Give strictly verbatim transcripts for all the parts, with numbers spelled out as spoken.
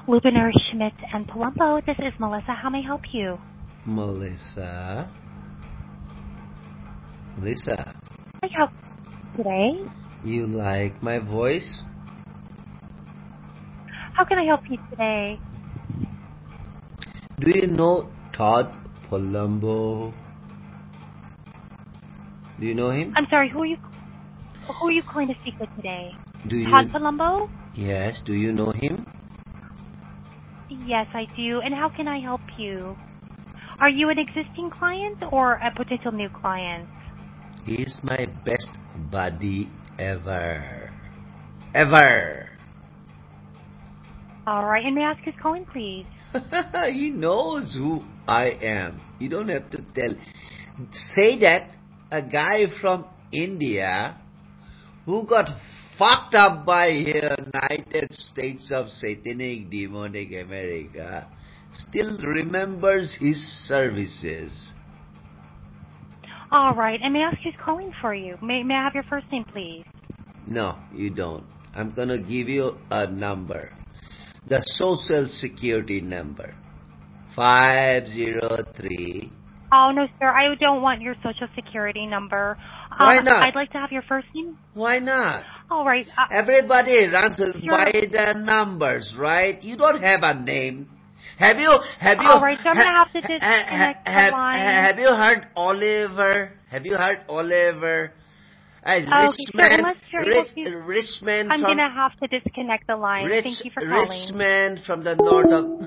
Lubiner, Schmidt, and Palumbo. This is Melissa. How may I help you? Melissa? Melissa? Can I help you today? You like my voice? How can I help you today? Do you know Todd Palumbo? Do you know him? I'm sorry, who are you who are you calling to speak with today? Do you? Todd Palumbo? Yes, do you know him? Yes, I do. And how can I help you? Are you an existing client or a potential new client? He's my best buddy ever. Ever. All right, and may I ask who's calling, please? He knows who I am. You don't have to tell. Say that a guy from India who got fucked up by United States of Satanic Demonic America still remembers his services. All right, and may I ask who's calling for you? May, may I have your first name, please? No, you don't. I'm going to give you a number. The Social Security number. five zero three. Oh, no, sir. I don't want your Social Security number. Why um, not? I'd like to have your first name. Why not? All right. Uh, Everybody runs sure. by the numbers, right? You don't have a name. Have you, have you, All right, so I'm ha, going to have to ha, disconnect ha, the line. have you heard Oliver? Have you heard Oliver? A rich Okay, sure. man, Unless you're rich, able to, rich man I'm from, going to have to disconnect the line. rich, Thank you for rich calling. man from the north of...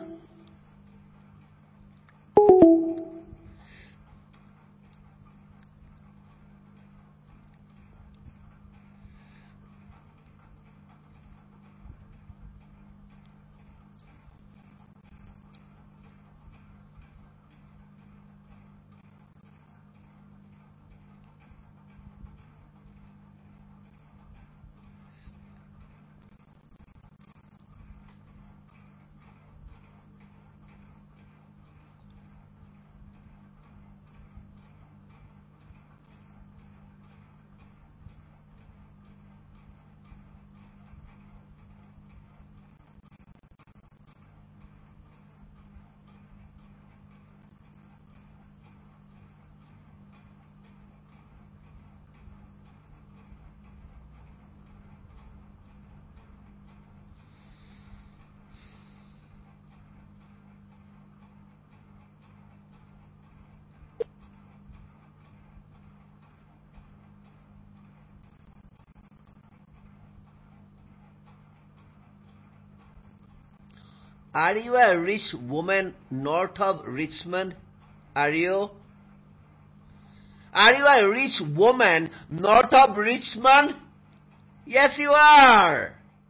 Are you a rich woman north of Richmond? Are you? Are you a rich woman north of Richmond? Yes, you are.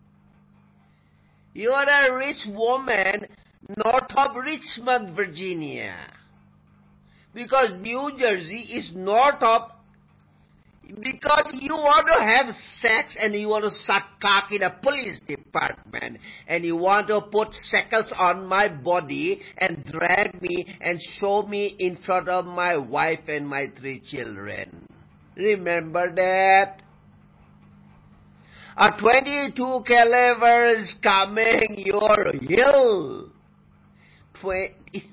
You are a rich woman north of Richmond, Virginia. Because New Jersey is north of... Because you want to have sex and you want to suck cock in a police department and you want to put shackles on my body and drag me and show me in front of my wife and my three children. Remember that? A twenty-two caliber is coming your hill. twenty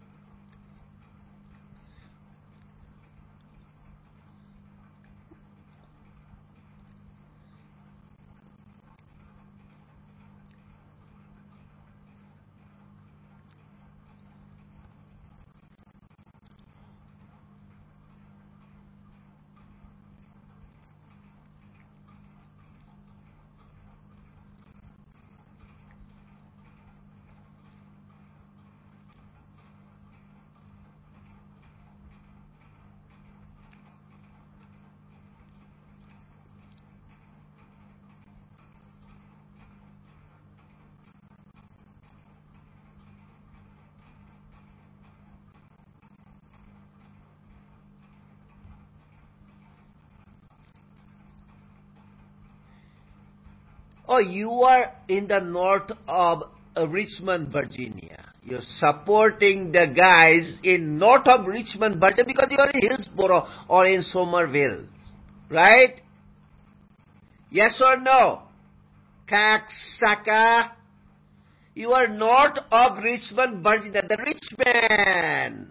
Oh, you are in the north of uh, Richmond, Virginia. You're supporting the guys in north of Richmond, Virginia because you're in Hillsboro or in Somerville. Right? Yes or no? Cocksucker? You are north of Richmond, Virginia. The rich man.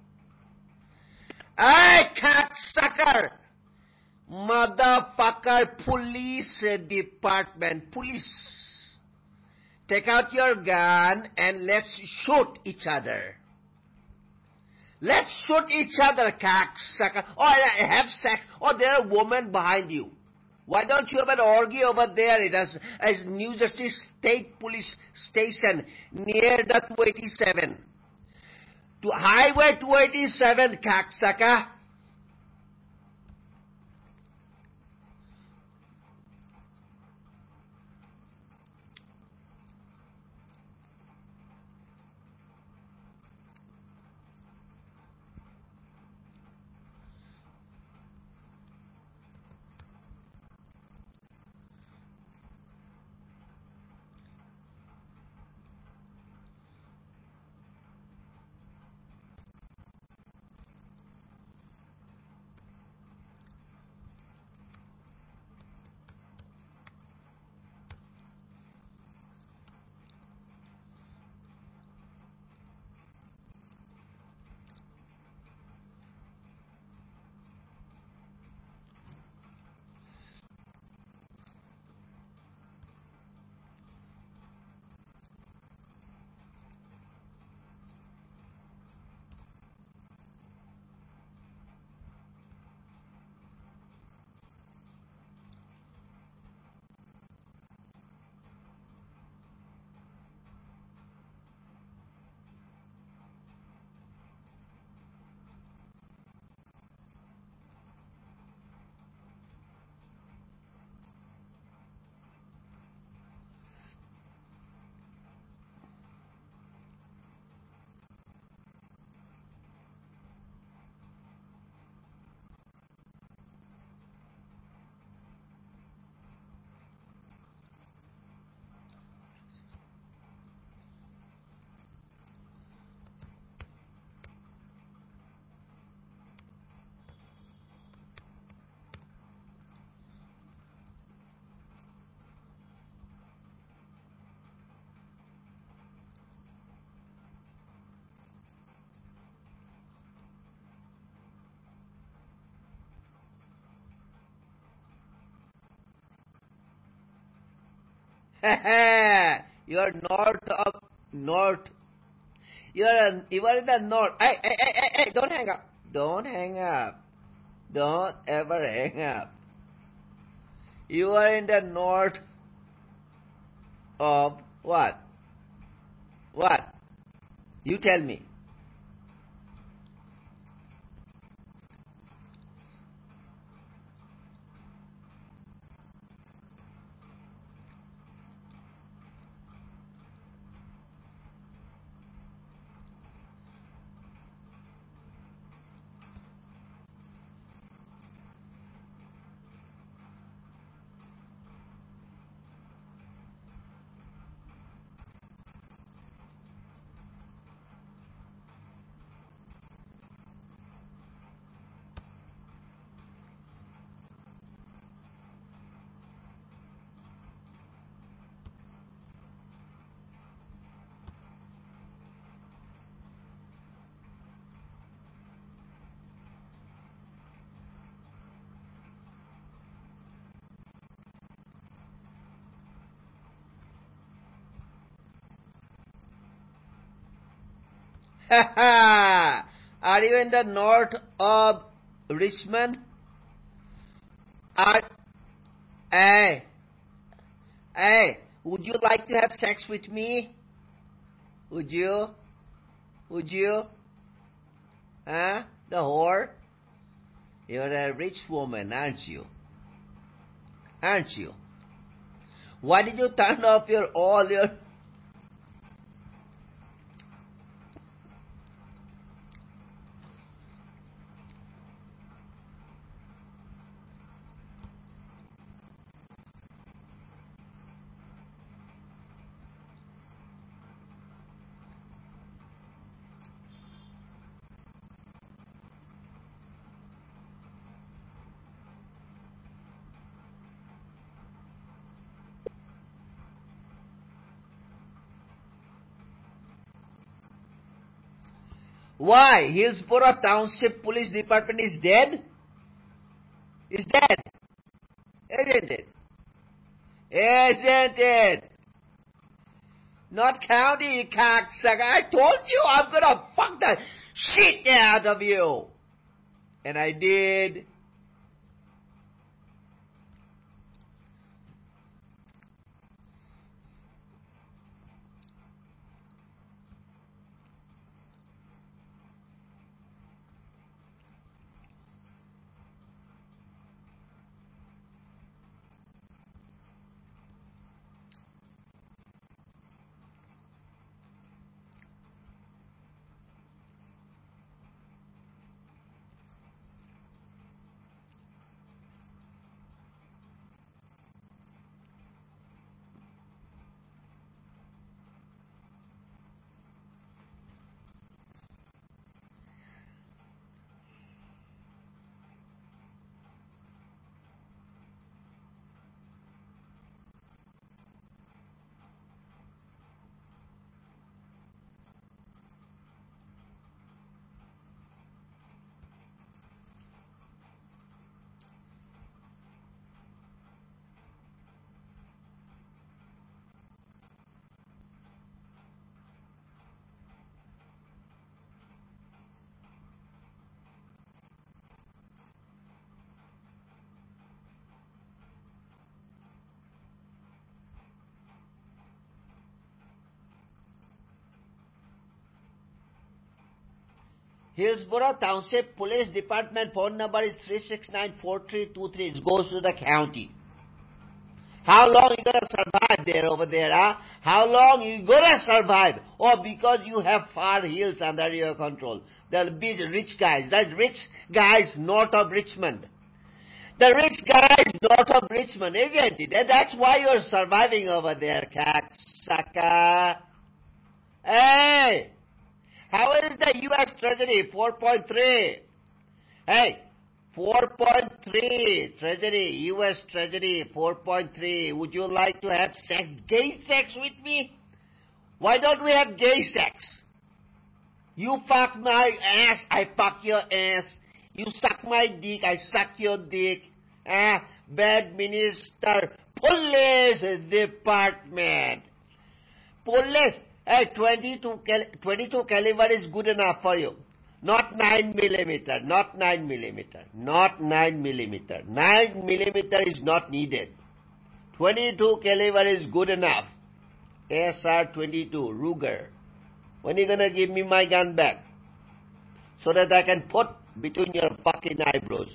Hey, cocksucker! Motherfucker, police department, police. Take out your gun and let's shoot each other. Let's shoot each other, cocksucker. Oh, I have sex. Oh, there are women behind you. Why don't you have an orgy over there? It has, as New Jersey State Police Station near the two eighty-seven. To Highway two eighty-seven, cocksucker. You are north of north. You are you are in the north. Hey, hey, hey, hey, hey! Don't hang up. Don't hang up. Don't ever hang up. You are in the north of what? What? You tell me. Are you in the north of Richmond? Are, hey, hey, would you like to have sex with me? Would you? Would you? Huh? The whore? You're a rich woman, aren't you? Aren't you? Why did you turn off your all your... Why? Hillsborough Township Police Department is dead? Is dead. Isn't it? Isn't it? Not county, you cocksucker. I told you I'm gonna fuck the shit out of you. And I did. Hillsborough Township Police Department phone number is three six nine, four three two three. It goes to the county. How long you gonna survive there over there, huh? How long you gonna survive? Oh, because you have far hills under your control. The big rich guys, that rich guys north of Richmond. The rich guys north of Richmond, isn't it? And that's why you're surviving over there, cocksucker. Hey! How is the U S Treasury? four point three. Hey, four point three. Treasury, U S Treasury, four point three. Would you like to have sex, gay sex with me? Why don't we have gay sex? You fuck my ass, I fuck your ass. You suck my dick, I suck your dick. Ah, bad minister. Police department. Police. Hey, twenty-two, cal twenty-two caliber is good enough for you. Not nine millimeter, not nine millimeter, not nine millimeter. nine millimeter is not needed. twenty-two caliber is good enough. S R twenty-two, Ruger. When are you gonna give me my gun back? So that I can put between your fucking eyebrows.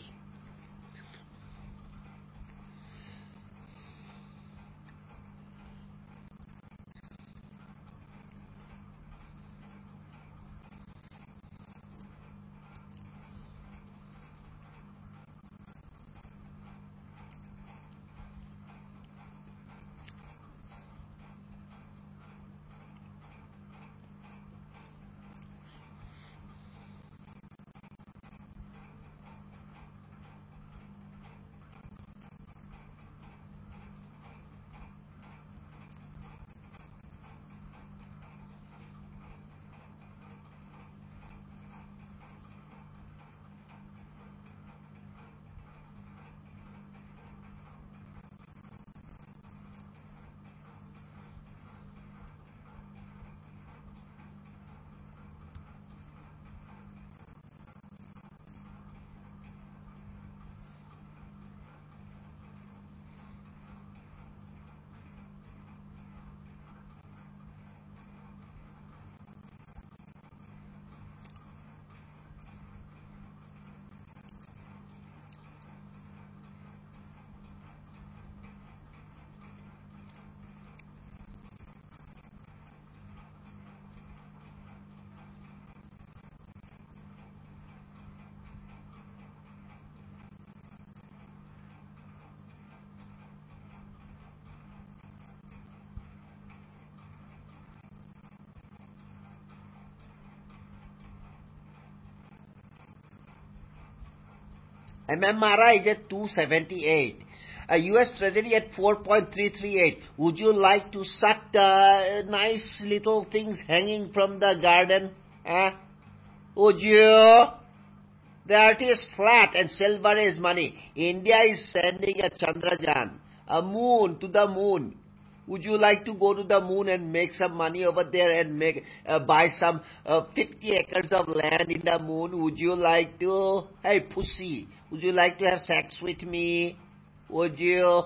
M M R I is at two seventy-eight. A U S Treasury at four point three three eight. Would you like to suck the nice little things hanging from the garden? Huh? Would you? The earth is flat and silver is money. India is sending a Chandrayaan, a moon, to the moon. Would you like to go to the moon and make some money over there and make uh, buy some uh, fifty acres of land in the moon? Would you like to? Hey, pussy, would you like to have sex with me? Would you?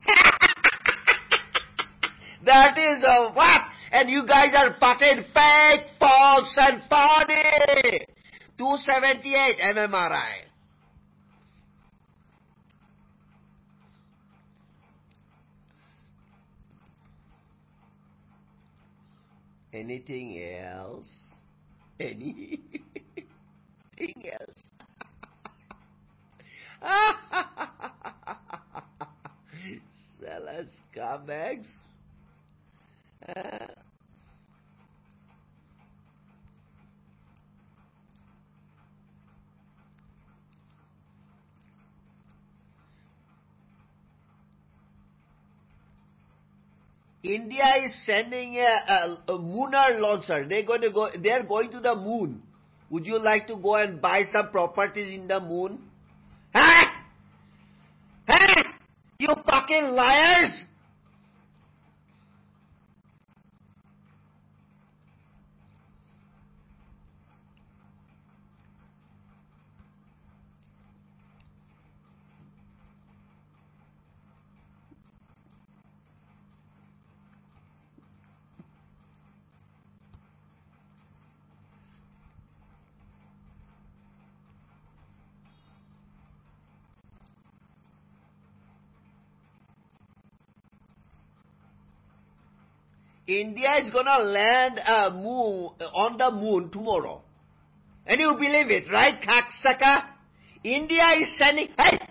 That is a what? And you guys are fucking fake, false, and phony. two seventy-eight M M R I. Anything else? Anything else? Sell us scumbags. Uh, India is sending a, a, a lunar launcher. They're going to go. They're going to the moon. Would you like to go and buy some properties in the moon? Huh? Huh? You fucking liars! India is gonna land a moon, on the moon tomorrow. And you believe it, right, cocksucker? India is sending... Hey!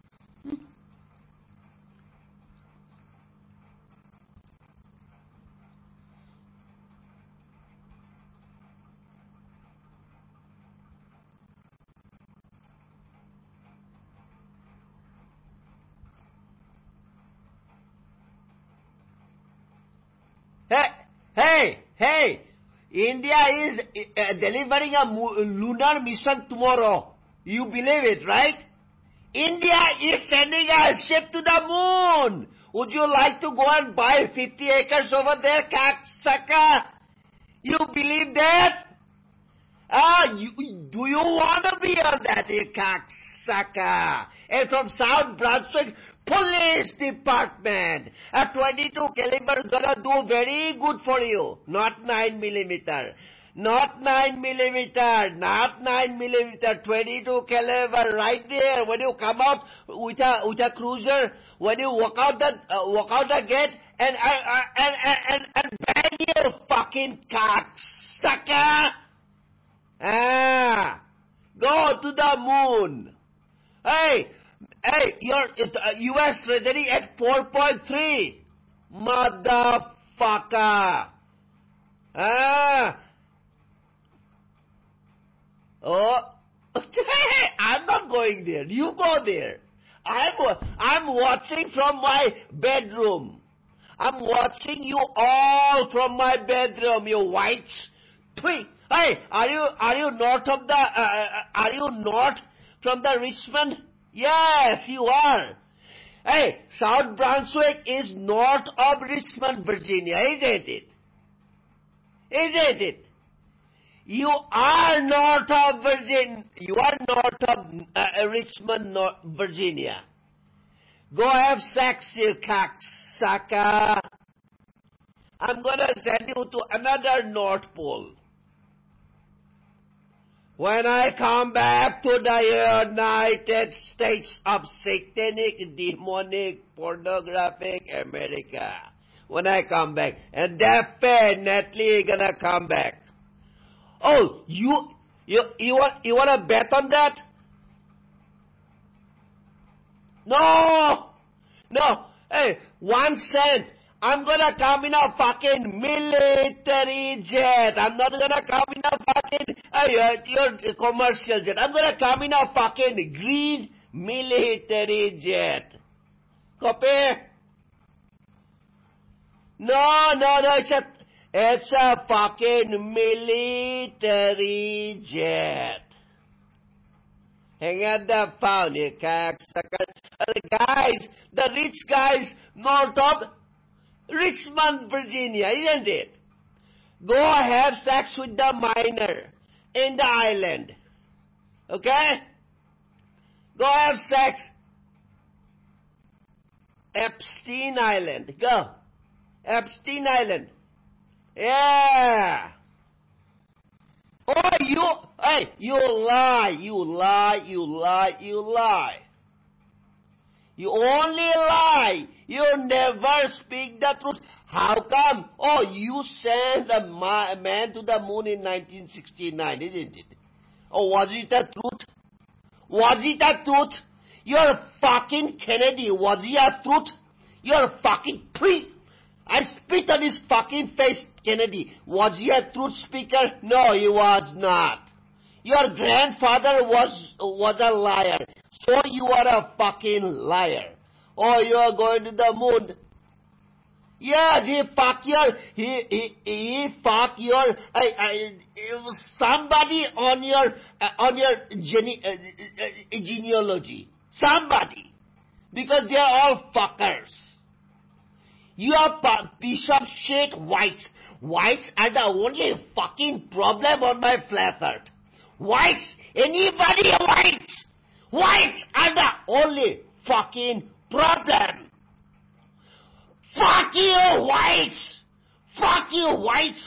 Hey! Hey! Hey! India is uh, delivering a mo- lunar mission tomorrow. You believe it, right? India is sending a ship to the moon. Would you like to go and buy fifty acres over there, cocksucker? You believe that? Ah, you, do you want to be on that, you cocksucker? And from South Brunswick Police Department, a twenty-two caliber is gonna do very good for you. Not nine millimeter. Not nine millimeter, not nine millimeter, twenty-two caliber right there. When you come out with a with a cruiser, when you walk out the uh, walk out the gate and uh, uh, and and and, and bang your fucking cocksucker. Ah, go to the moon. Hey, hey, your uh, U S Treasury at four point three, motherfucker. Ah. Oh, I'm not going there. You go there. I'm I'm watching from my bedroom. I'm watching you all from my bedroom. You whites. Tweet. Hey, are you are you north of the? Uh, are you north from the Richmond? Yes, you are. Hey, South Brunswick is north of Richmond, Virginia, isn't it? Isn't it? You are north of Virginia. You are north of uh, Richmond, North Virginia. Go have sex, you cocksucker. I'm gonna send you to another North Pole. When I come back to the United States of satanic, demonic, pornographic America. When I come back. And definitely gonna come back. Oh, you you you want you want to bet on that? No, no. Hey, one cent. I'm gonna come in a fucking military jet. I'm not gonna come in a fucking uh, your, your commercial jet. I'm gonna come in a fucking green military jet. Copy? No, no, no. It's a It's a fucking military jet. Hang out the phone, you cocksucker. The guys, the rich guys north of Richmond, Virginia, isn't it? Go have sex with the minor in the island. Okay? Go have sex. Epstein Island. Go. Epstein Island. Yeah. Oh, you, hey, you lie, you lie, you lie, you lie. You only lie. You never speak the truth. How come? Oh, you sent a ma man to the moon in nineteen sixty-nine, isn't it? Oh, was it the truth? Was it the truth? You're fucking Kennedy. Was it a truth? You're fucking prick. I spit on his fucking face, Kennedy. Was he a truth speaker? No, he was not. Your grandfather was was a liar. So you are a fucking liar. Oh, you are going to the moon. Yes, he fuck your, he, he, he fuck your, I, I, somebody on your, uh, on your gene, uh, uh, genealogy. Somebody. Because they are all fuckers. You are piece of shit whites. Whites are the only fucking problem on my flat earth. Whites, anybody whites. Whites are the only fucking problem. Fuck you, whites! Fuck you, whites!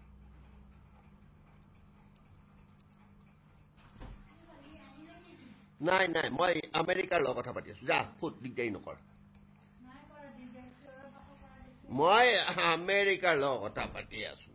নাই নাই মই আমেৰিকাৰ লগত কথা পাতি আছো যা foot দিগদাৰি নকৰ মই আমেৰিকাৰ লগত কথা পাতি আছো